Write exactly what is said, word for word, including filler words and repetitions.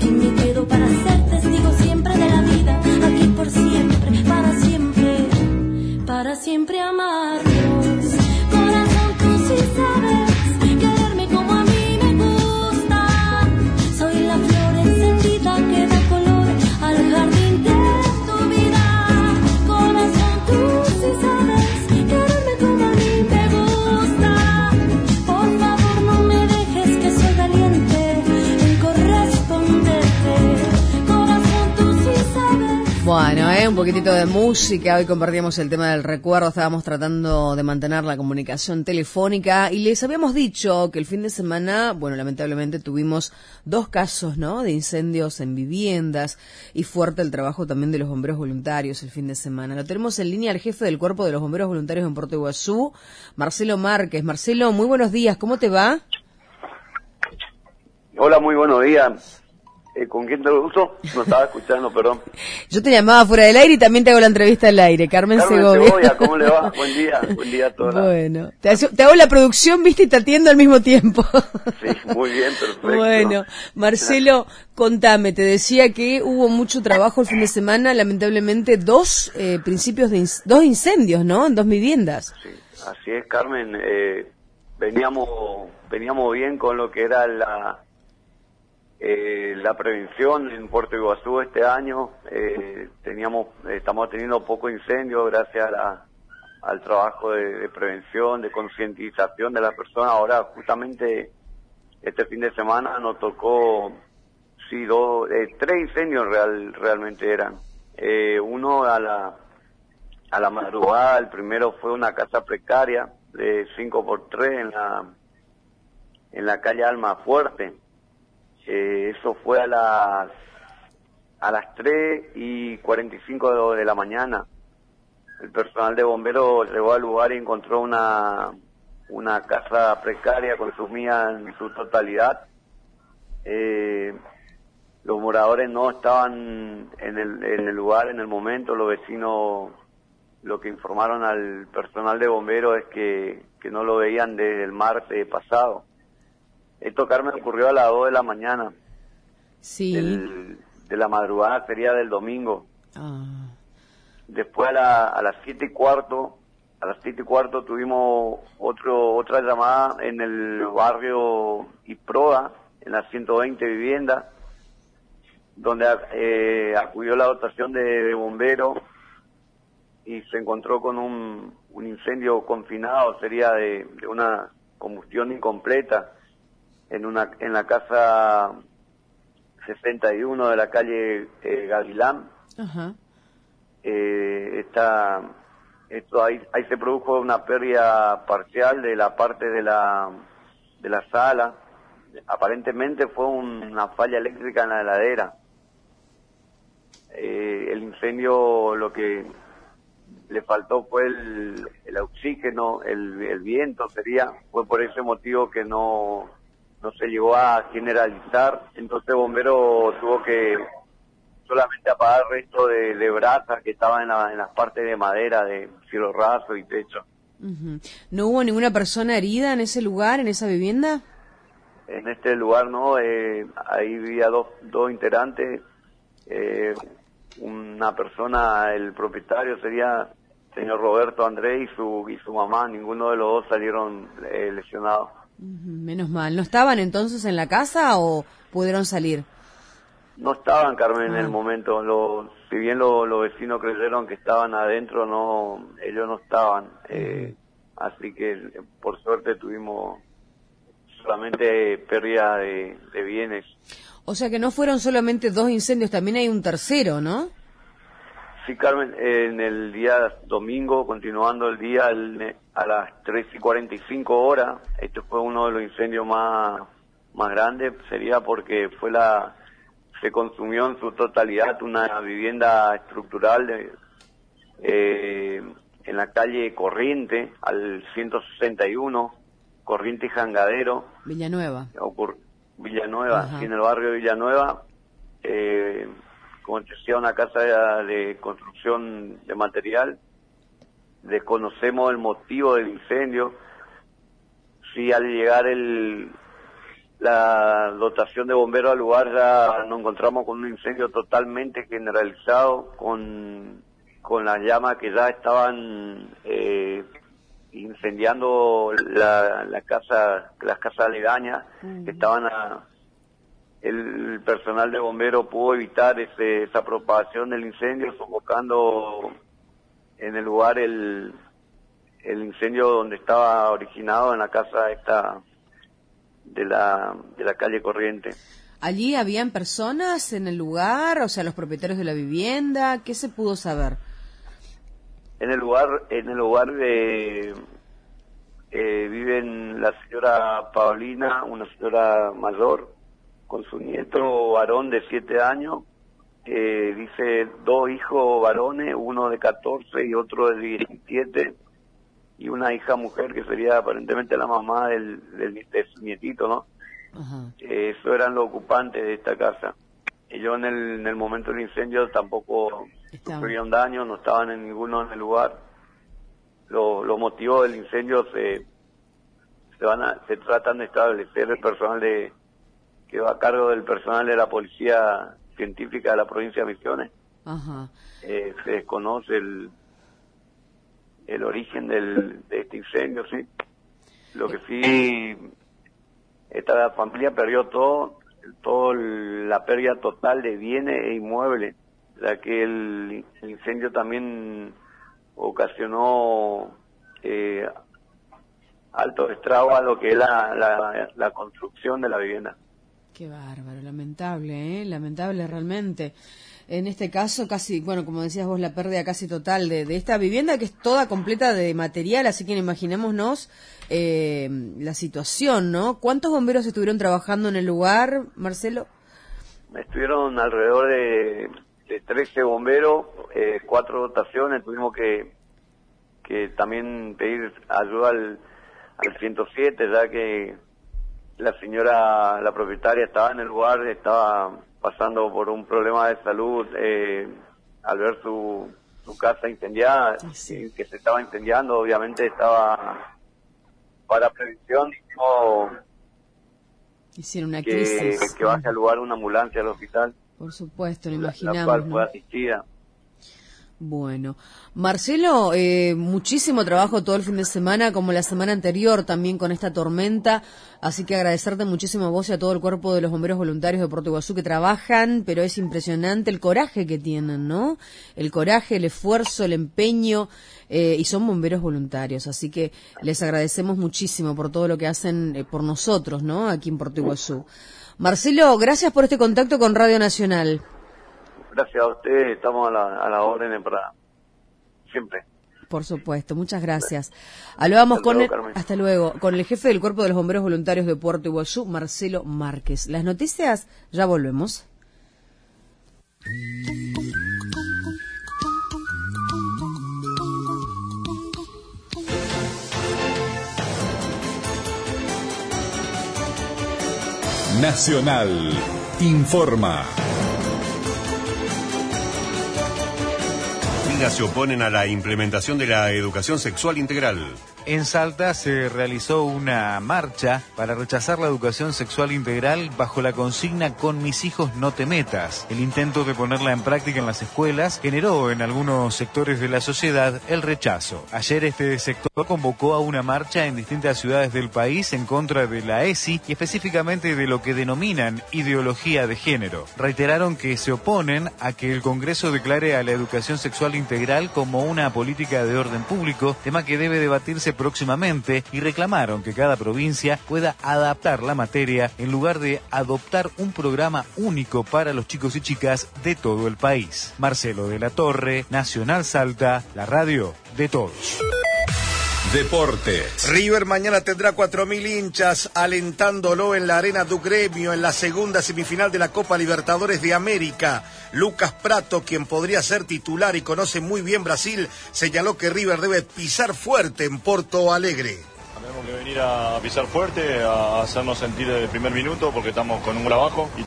y me quedo para ser testigo siempre de la vida, aquí por siempre, para siempre, para siempre amarnos. Corazón, tú sí sabes quererme como a mí me gusta. Soy la flor encendida que da color al jardín de tu vida. Corazón, tú sí sabes quererme como a mí me gusta. Por favor, no me dejes, que soy valiente en corresponderte. Corazón, tú sí sabes. Bueno, eh, un poquitito de música. Hoy compartíamos el tema del recuerdo. Estábamos tratando de mantener la comunicación telefónica y les habíamos dicho que el fin de semana, bueno, lamentablemente tuvimos dos casos, ¿no?, de incendios en viviendas, y fuerte el trabajo también de los bomberos voluntarios el fin de semana. Lo tenemos en línea al jefe del Cuerpo de los Bomberos Voluntarios en Puerto Iguazú, Marcelo Márquez. Marcelo, muy buenos días. ¿Cómo te va? Hola, muy buenos días. Eh, ¿Con quién te lo uso? No estaba escuchando, perdón. Yo te llamaba fuera del aire y también te hago la entrevista al aire. Carmen, Carmen Segovia. Segovia, ¿cómo le va? Buen día, buen día a todos. Bueno, te, hace- te hago la producción, viste, y te atiendo al mismo tiempo. Sí, muy bien, perfecto. Bueno, Marcelo, contame, te decía que hubo mucho trabajo el fin de semana, lamentablemente dos eh, principios de inc- dos incendios, ¿no?, en dos viviendas. Sí, así es, Carmen. Eh, veníamos veníamos bien con lo que era la eh, la prevención en Puerto Iguazú este año. Eh, teníamos estamos teniendo poco incendio gracias a la, al trabajo de, de prevención, de concientización de las personas. Ahora, justamente este fin de semana nos tocó, sí, dos, eh, tres incendios real, realmente eran. Eh, uno a la a la madrugada. El primero fue una casa precaria de cinco por tres en la en la calle Almafuerte. Eh, eso fue a las a las tres y cuarenta y cinco de la mañana. El personal de bomberos llegó al lugar y encontró una una casa precaria consumida en su totalidad. Eh, los moradores no estaban en el en el lugar en el momento. Los vecinos lo que informaron al personal de bomberos es que, que no lo veían desde el martes pasado. Esto, Carmen, ocurrió a las dos de la mañana. Sí. Del, de la madrugada, sería del domingo. Ah. Después a, la, a las siete y cuarto, a las siete y cuarto tuvimos otro otra llamada en el barrio Iproa, en las ciento veinte viviendas, donde eh, acudió la dotación de, de bomberos y se encontró con un, un incendio confinado, sería de, de una combustión incompleta en una en la casa sesenta y uno de la calle eh, Gavilán. Ajá. Eh, está, esto ahí, ahí se produjo una pérdida parcial de la parte de la de la sala. Aparentemente fue un, una falla eléctrica en la heladera. Eh, el incendio, lo que le faltó fue el, el oxígeno, el, el viento sería, fue por ese motivo que no, no se llegó a generalizar. Entonces el bombero tuvo que solamente apagar el resto de, de brasas que estaban en, la, en las partes de madera, de cielo raso y techo. Uh-huh. ¿No hubo ninguna persona herida en ese lugar, en esa vivienda? En este lugar no, eh, ahí vivía dos, dos integrantes, eh, una persona, el propietario sería señor Roberto Andrés y su y su mamá. Ninguno de los dos salieron eh, lesionados. Uh-huh. Menos mal. ¿No estaban entonces en la casa o pudieron salir? No estaban, Carmen, Ah. en el momento. Los, si bien lo, los vecinos creyeron que estaban adentro, no, ellos no estaban. Uh-huh. Eh, así que por suerte tuvimos solamente pérdida de, de bienes. O sea que no fueron solamente dos incendios, también hay un tercero, ¿no? Sí, Carmen, en el día domingo, continuando el día el, a las tres y cuarenta y cinco horas, este fue uno de los incendios más, más grandes, sería porque fue la, se consumió en su totalidad una vivienda estructural de, eh, en la calle Corriente, al ciento sesenta y uno, Corriente y Jangadero. Villanueva. Ocur Villanueva, Ajá. sí, en el barrio de Villanueva. Eh, como te decía, una casa de, de construcción de material. Desconocemos el motivo del incendio. Sí, al llegar el la dotación de bomberos al lugar ya nos encontramos con un incendio totalmente generalizado, con, con las llamas que ya estaban eh, incendiando la, la casa, las casas aledañas, uh-huh. que estaban a, el personal de bomberos pudo evitar ese, esa propagación del incendio, sofocando en el lugar el, el incendio donde estaba originado, en la casa esta de la de la calle Corriente. ¿Allí habían personas en el lugar, o sea, los propietarios de la vivienda? ¿Qué se pudo saber? En el lugar, en el lugar de eh, viven la señora Paulina, una señora mayor, con su nieto varón de siete años, eh, dice dos hijos varones, uno de catorce y otro de diecisiete, y una hija mujer que sería aparentemente la mamá del, del de su nietito, ¿no? Uh-huh. Eh, eso eran los ocupantes de esta casa. Ellos en el, en el momento del incendio tampoco Estaban. sufrieron daño, no estaban en ninguno en el lugar. Los lo motivos del incendio se se van a, se tratan de establecer el personal de que va a cargo del personal de la policía científica de la provincia de Misiones. Uh-huh. Eh, se desconoce el el origen del, de este incendio, sí. Lo que sí, esta familia perdió todo, todo la pérdida total de bienes e inmuebles, ya que el, el incendio también ocasionó eh, altos estragos a lo que es la, la, la construcción de la vivienda. Qué bárbaro, lamentable, ¿eh? Lamentable realmente. En este caso, casi, bueno, como decías vos, la pérdida casi total de, de esta vivienda, que es toda completa de material, así que imaginémonos eh, la situación, ¿no? ¿Cuántos bomberos estuvieron trabajando en el lugar, Marcelo? Estuvieron alrededor de, de trece bomberos, eh, cuatro dotaciones, tuvimos que, que también pedir ayuda al, al ciento siete, ya que la señora, la propietaria, estaba en el lugar, estaba pasando por un problema de salud eh, al ver su, su casa incendiada, sí. que se estaba incendiando, obviamente estaba para prevención, dijo hicieron una que, crisis. que baje al lugar una ambulancia al hospital. Por supuesto, lo imaginamos. La, la cual ¿no? fue asistida. Bueno, Marcelo, eh, muchísimo trabajo todo el fin de semana, como la semana anterior también con esta tormenta, así que agradecerte muchísimo a vos y a todo el cuerpo de los bomberos voluntarios de Puerto Iguazú que trabajan, pero es impresionante el coraje que tienen, ¿no? El coraje, el esfuerzo, el empeño, eh, y son bomberos voluntarios, así que les agradecemos muchísimo por todo lo que hacen eh, por nosotros, ¿no? Aquí en Puerto Iguazú. Marcelo, gracias por este contacto con Radio Nacional. Gracias a ustedes, estamos a la, a la orden para siempre. Por supuesto, muchas gracias. Hablábamos con el, Carmen. hasta luego, con el jefe del Cuerpo de los Bomberos Voluntarios de Puerto Iguazú, Marcelo Márquez. Las noticias, ya volvemos. Nacional informa. Se oponen a la implementación de la educación sexual integral. En Salta se realizó una marcha para rechazar la educación sexual integral bajo la consigna "Con mis hijos no te metas". El intento de ponerla en práctica en las escuelas generó en algunos sectores de la sociedad el rechazo. Ayer este sector convocó a una marcha en distintas ciudades del país en contra de la E S I y específicamente de lo que denominan ideología de género. Reiteraron que se oponen a que el Congreso declare a la educación sexual integral como una política de orden público, tema que debe debatirse próximamente, y reclamaron que cada provincia pueda adaptar la materia en lugar de adoptar un programa único para los chicos y chicas de todo el país. Marcelo de la Torre, Nacional Salta, la radio de todos. Deportes. River mañana tendrá cuatro mil hinchas alentándolo en la Arena do Gremio en la segunda semifinal de la Copa Libertadores de América. Lucas Prato, quien podría ser titular y conoce muy bien Brasil, señaló que River debe pisar fuerte en Porto Alegre. Tenemos que venir a pisar fuerte, a hacernos sentir desde el primer minuto porque estamos con un gol abajo. Y